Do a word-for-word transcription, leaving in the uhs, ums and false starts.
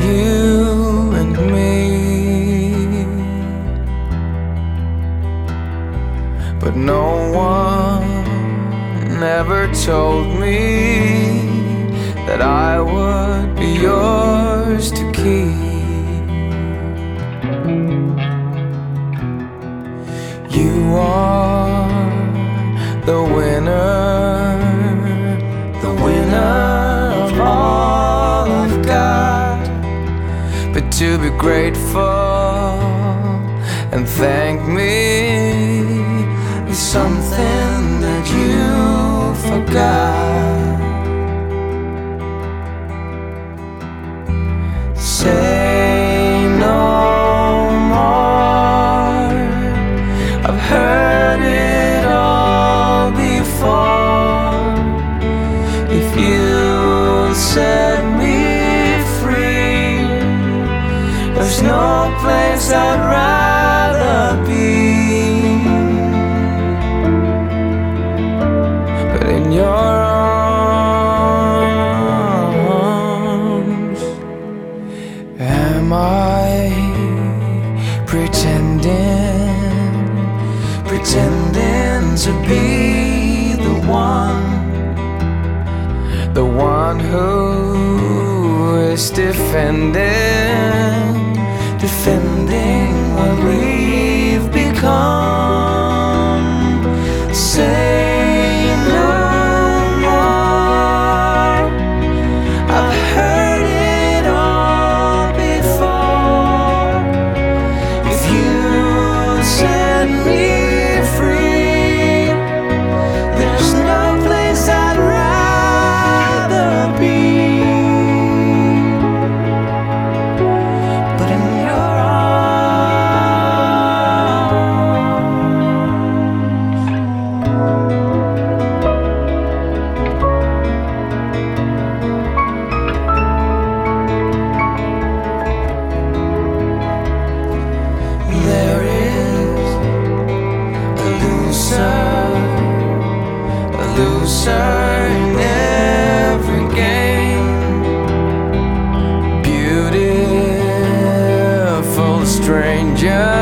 you and me. But no one ever told me that I would be yours to keep. You are the winner, the winner of all I've got. But to be grateful and thank me is something that you forgot. Say no more, I've heard it all before. If you'll set me free, there's no place I'd rather be but in your arms. Am I pretending, pretending to be the one, the one who is defending, defending what we've become? Say no more, I've heard it all before. If you set me free, there's no place I'd rather be but in your There is a loser, a loser in every game. Beautiful stranger,